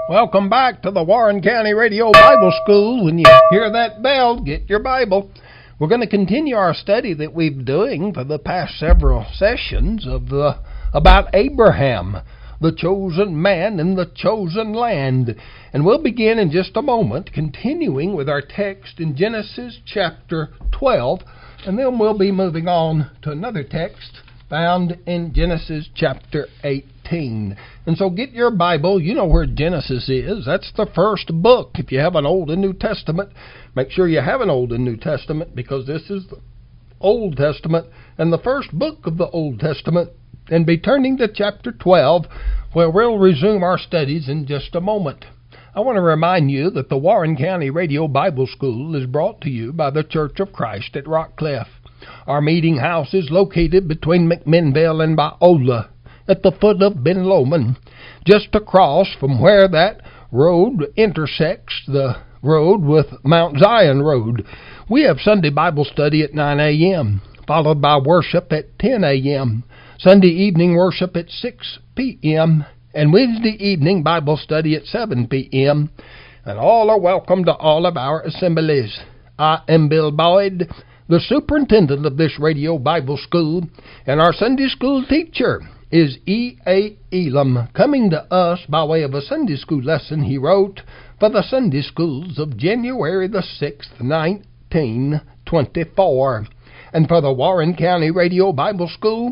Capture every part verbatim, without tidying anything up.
Welcome back to the Warren County Radio Bible School. When you hear that bell, get your Bible. We're going to continue our study that we've been doing for the past several sessions of the, about Abraham, the chosen man in the chosen land. And we'll begin in just a moment, continuing with our text in Genesis chapter twelve, and then we'll be moving on to another text found in Genesis chapter eighteen. And so get your Bible. You know where Genesis is. That's the first book. If you have an Old and New Testament, make sure you have an Old and New Testament, because this is the Old Testament and the first book of the Old Testament. And be turning to chapter twelve, where we'll resume our studies in just a moment. I want to remind you that the Warren County Radio Bible School is brought to you by the Church of Christ at Rockcliff. Our meeting house is located between McMinnville and Biola, at the foot of Ben Lomond, just across from where that road intersects the road with Mount Zion Road. We have Sunday Bible study at nine a.m., followed by worship at ten a.m., Sunday evening worship at six p.m., and Wednesday evening Bible study at seven p.m., and all are welcome to all of our assemblies. I am Bill Boyd, the superintendent of this radio Bible school, and our Sunday school teacher is E A. Elam, coming to us by way of a Sunday school lesson he wrote for the Sunday schools of January the sixth, nineteen twenty-four. And for the Warren County Radio Bible School,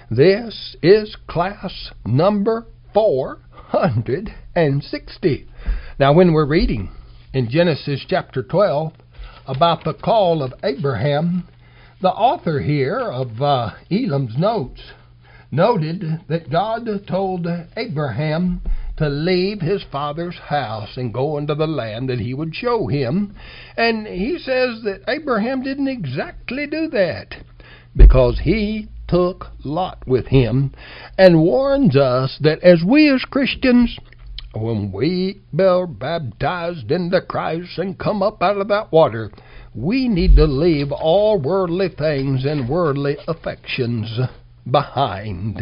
this is class number four hundred sixty. Now, when we're reading in Genesis chapter twelve about the call of Abraham, the author here of uh, Elam's notes noted that God told Abraham to leave his father's house and go into the land that he would show him. And he says that Abraham didn't exactly do that, because he took Lot with him, and warns us that as we as Christians, when we are baptized into Christ and come up out of that water, we need to leave all worldly things and worldly affections behind.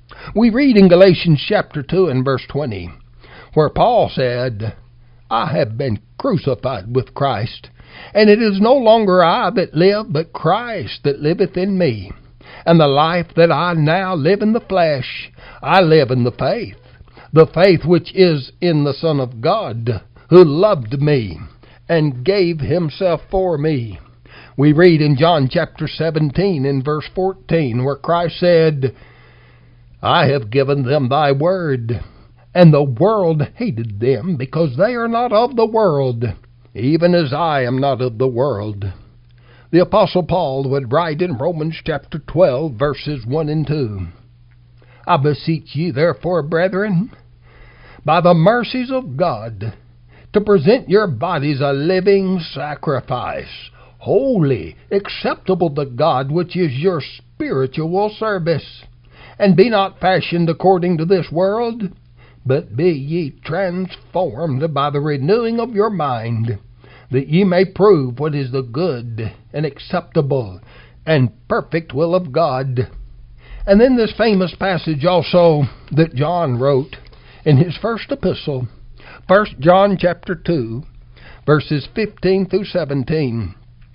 We read in Galatians chapter two and verse twenty, where Paul said, I have been crucified with Christ, and it is no longer I that live, but Christ that liveth in me. And the life that I now live in the flesh, I live in the faith, the faith which is in the Son of God, who loved me and gave himself for me. We read in John chapter seventeen in verse fourteen, where Christ said, I have given them thy word, and the world hated them, because they are not of the world, even as I am not of the world. The Apostle Paul would write in Romans chapter twelve, verses one and two, I beseech ye therefore, brethren, by the mercies of God, to present your bodies a living sacrifice, holy, acceptable to God, which is your spiritual service. And be not fashioned according to this world, but be ye transformed by the renewing of your mind, that ye may prove what is the good and acceptable and perfect will of God. And then this famous passage also that John wrote in his first epistle, First John chapter two, verses fifteen through seventeen.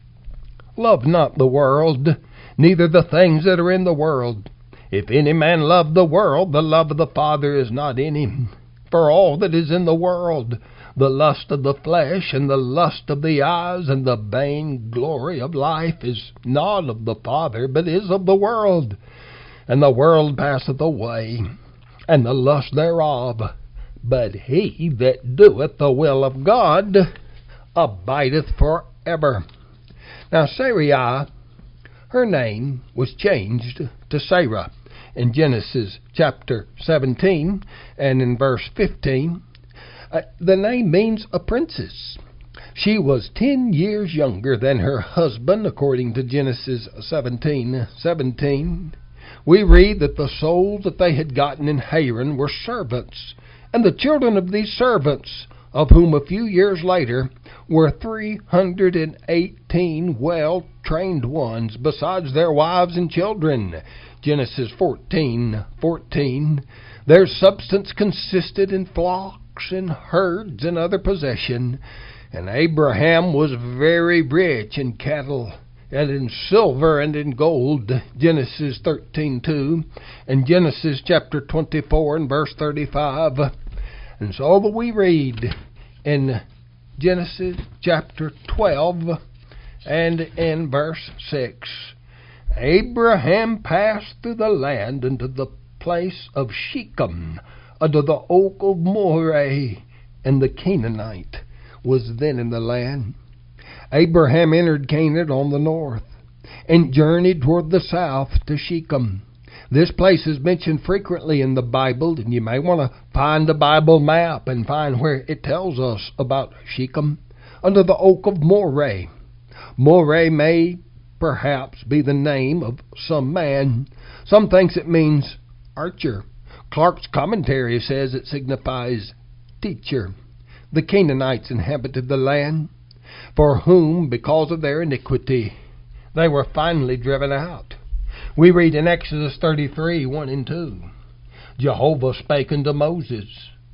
Love not the world, neither the things that are in the world. If any man love the world, the love of the Father is not in him. For all that is in the world, the lust of the flesh, and the lust of the eyes, and the vain glory of life, is not of the Father, but is of the world. And the world passeth away, and the lust thereof. But he that doeth the will of God abideth forever. Now Sarai, her name was changed to Sarah in Genesis chapter seventeen and in verse fifteen. Uh, the name means a princess. She was ten years younger than her husband, according to Genesis seventeen seventeen. We read that the souls that they had gotten in Haran were servants, and the children of these servants, of whom a few years later were three hundred eighteen well-trained ones, besides their wives and children. Genesis fourteen fourteen. Their substance consisted in flocks flocks and herds and other possession. And Abraham was very rich in cattle and in silver and in gold. Genesis thirteen two and Genesis chapter twenty-four and verse thirty-five. And so we read in Genesis chapter twelve and in verse six. Abraham passed through the land into the place of Shechem, under the oak of Moreh, and the Canaanite was then in the land. Abraham entered Canaan on the north, and journeyed toward the south to Shechem. This place is mentioned frequently in the Bible, and you may want to find a Bible map and find where it tells us about Shechem, under the oak of Moreh. Moreh may perhaps be the name of some man. Some thinks it means archer. Clark's commentary says it signifies teacher. The Canaanites inhabited the land, for whom, because of their iniquity, they were finally driven out. We read in Exodus thirty-three, one and two, Jehovah spake unto Moses,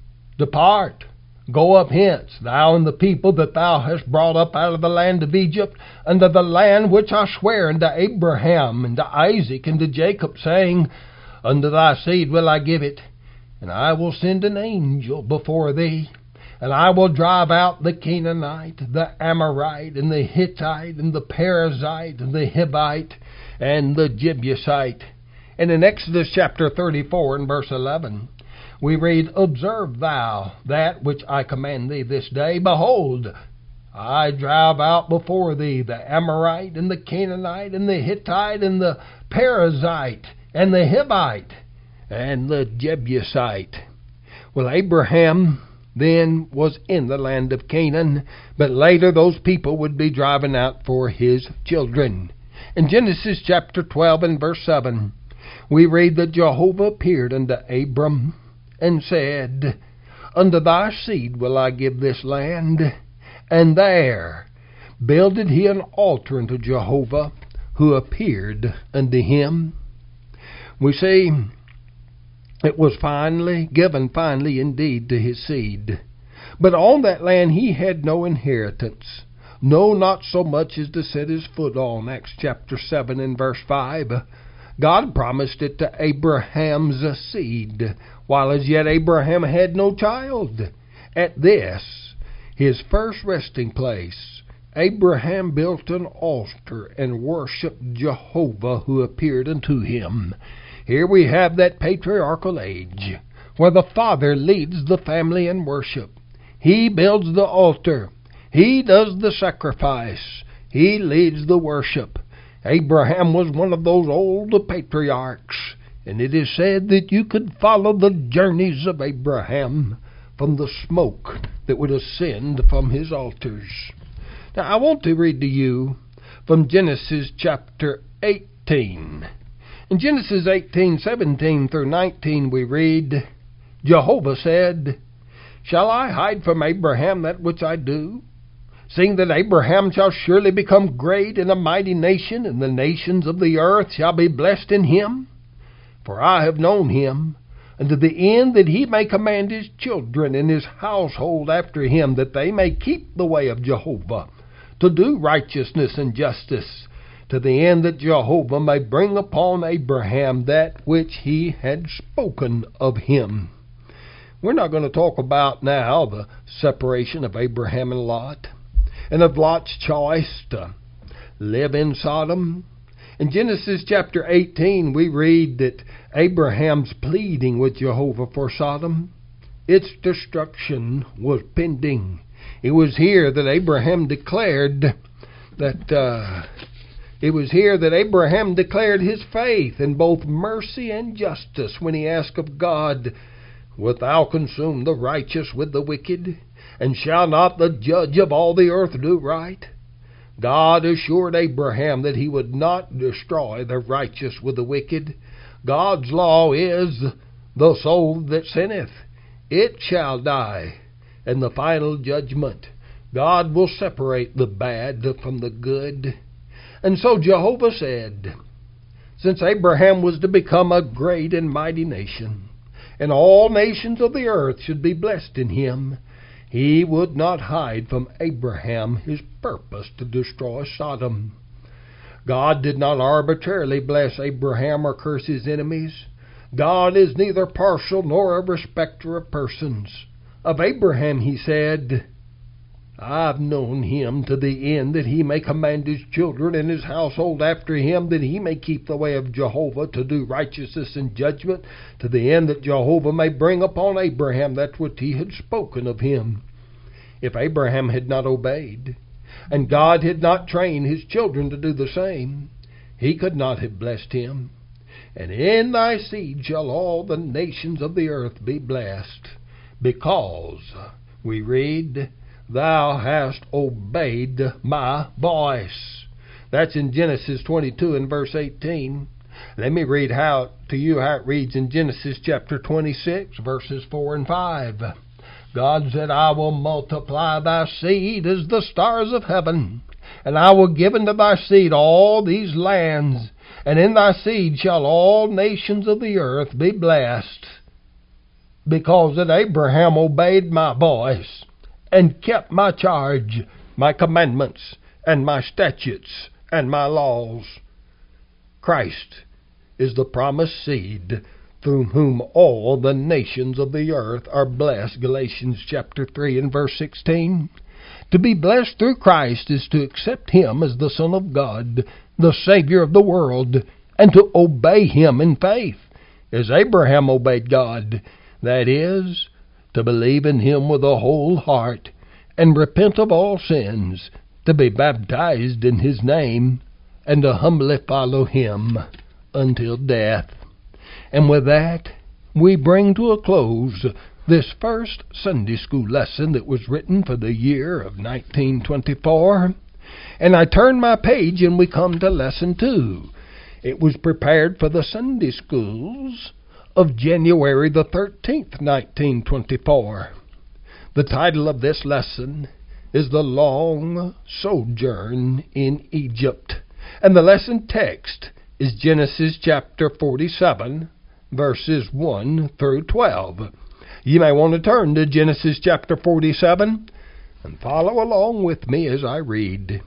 Depart, go up hence, thou and the people that thou hast brought up out of the land of Egypt, unto the land which I swear unto Abraham, and to Isaac, and to Jacob, saying, Unto thy seed will I give it, and I will send an angel before thee, and I will drive out the Canaanite, the Amorite, and the Hittite, and the Perizzite, and the Hivite, and the Jebusite. And in Exodus chapter thirty-four and verse eleven, we read, Observe thou that which I command thee this day. Behold, I drive out before thee the Amorite, and the Canaanite, and the Hittite, and the Perizzite, and the Hivite, and the Jebusite. Well, Abraham then was in the land of Canaan, but later those people would be driven out for his children. In Genesis chapter twelve and verse seven, we read that Jehovah appeared unto Abram and said, Unto thy seed will I give this land. And there builded he an altar unto Jehovah, who appeared unto him. We see it was finally given, finally indeed, to his seed. But on that land he had no inheritance, no, not so much as to set his foot on. Acts chapter seven and verse five. God promised it to Abraham's seed, while as yet Abraham had no child. At this, his first resting place, Abraham built an altar and worshipped Jehovah, who appeared unto him. Here we have that patriarchal age, where the father leads the family in worship. He builds the altar. He does the sacrifice. He leads the worship. Abraham was one of those old patriarchs, and it is said that you could follow the journeys of Abraham from the smoke that would ascend from his altars. Now, I want to read to you from Genesis chapter eighteen. In Genesis eighteen, seventeen through nineteen, we read, Jehovah said, Shall I hide from Abraham that which I do? Seeing that Abraham shall surely become great and a mighty nation, and the nations of the earth shall be blessed in him. For I have known him, unto the end that he may command his children and his household after him, that they may keep the way of Jehovah, to do righteousness and justice, to the end that Jehovah may bring upon Abraham that which he had spoken of him. We're not going to talk about now the separation of Abraham and Lot, and of Lot's choice to live in Sodom. In Genesis chapter eighteen, we read that Abraham's pleading with Jehovah for Sodom, its destruction was pending. It was here that Abraham declared that uh, it was here that Abraham declared his faith in both mercy and justice when he asked of God, Wilt thou consume the righteous with the wicked? And shall not the judge of all the earth do right? God assured Abraham that he would not destroy the righteous with the wicked. God's law is, the soul that sinneth, it shall die. And the final judgment, God will separate the bad from the good. And so Jehovah said, since Abraham was to become a great and mighty nation, and all nations of the earth should be blessed in him. He would not hide from Abraham his purpose to destroy Sodom. God did not arbitrarily bless Abraham or curse his enemies. God is neither partial nor a respecter of persons. Of Abraham he said, I've known him to the end that he may command his children and his household after him, that he may keep the way of Jehovah to do righteousness and judgment, to the end that Jehovah may bring upon Abraham that which he had spoken of him. If Abraham had not obeyed, and God had not trained his children to do the same, he could not have blessed him. And in thy seed shall all the nations of the earth be blessed, because, we read, thou hast obeyed my voice. That's in Genesis twenty-two and verse eighteen. Let me read how to you how it reads in Genesis chapter twenty-six, verses four and five. God said, I will multiply thy seed as the stars of heaven, and I will give unto thy seed all these lands, and in thy seed shall all nations of the earth be blessed, because that Abraham obeyed my voice, and kept my charge, my commandments, and my statutes, and my laws. Christ is the promised seed, through whom all the nations of the earth are blessed. Galatians chapter three and verse sixteen. To be blessed through Christ is to accept him as the Son of God, the Savior of the world, and to obey him in faith, as Abraham obeyed God, that is, to believe in him with a whole heart, and repent of all sins, to be baptized in his name, and to humbly follow him until death. And with that, we bring to a close this first Sunday school lesson that was written for the year of nineteen twenty-four. And I turn my page and we come to lesson two. It was prepared for the Sunday schools of January the thirteenth, nineteen twenty-four. The title of this lesson is The Long Sojourn in Egypt. And the lesson text is Genesis chapter forty-seven, verses one through twelve. You may want to turn to Genesis chapter forty-seven and follow along with me as I read.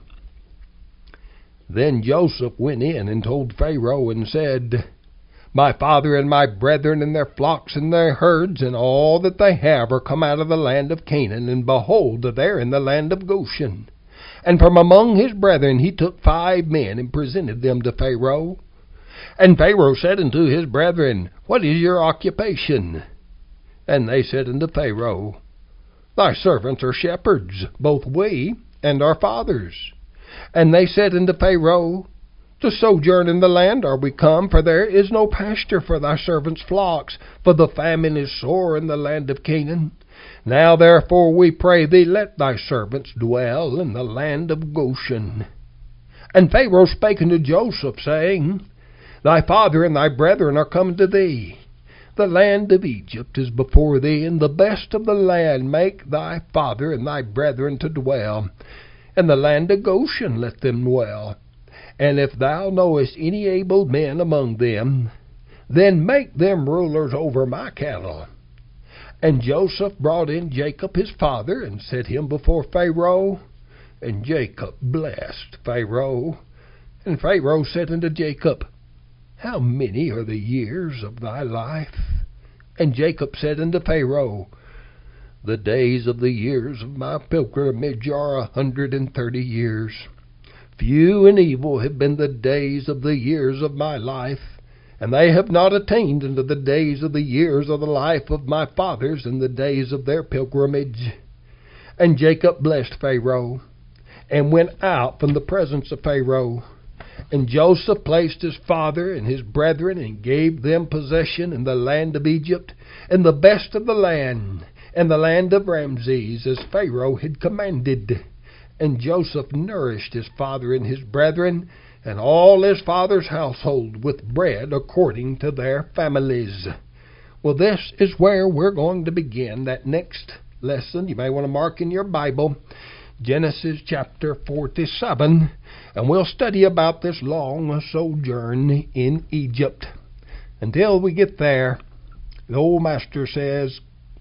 Then Joseph went in and told Pharaoh and said, My father and my brethren and their flocks and their herds and all that they have are come out of the land of Canaan, and behold, they are in the land of Goshen. And from among his brethren he took five men and presented them to Pharaoh. And Pharaoh said unto his brethren, What is your occupation? And they said unto Pharaoh, Thy servants are shepherds, both we and our fathers. And they said unto Pharaoh, To sojourn in the land are we come, for there is no pasture for thy servants' flocks, for the famine is sore in the land of Canaan. Now therefore we pray thee, let thy servants dwell in the land of Goshen. And Pharaoh spake unto Joseph, saying, Thy father and thy brethren are come to thee. The land of Egypt is before thee, and the best of the land make thy father and thy brethren to dwell. And the land of Goshen let them dwell. And if thou knowest any able men among them, then make them rulers over my cattle. And Joseph brought in Jacob his father, and set him before Pharaoh. And Jacob blessed Pharaoh. And Pharaoh said unto Jacob, How many are the years of thy life? And Jacob said unto Pharaoh, The days of the years of my pilgrimage are a hundred and thirty years. Few and evil have been the days of the years of my life, and they have not attained unto the days of the years of the life of my fathers in the days of their pilgrimage. And Jacob blessed Pharaoh, and went out from the presence of Pharaoh. And Joseph placed his father and his brethren, and gave them possession in the land of Egypt, and the best of the land, and the land of Ramses, as Pharaoh had commanded. And Joseph nourished his father and his brethren, and all his father's household, with bread according to their families. Well, this is where we're going to begin that next lesson. You may want to mark in your Bible, Genesis chapter forty-seven, and we'll study about this long sojourn in Egypt. Until we get there, The old master says,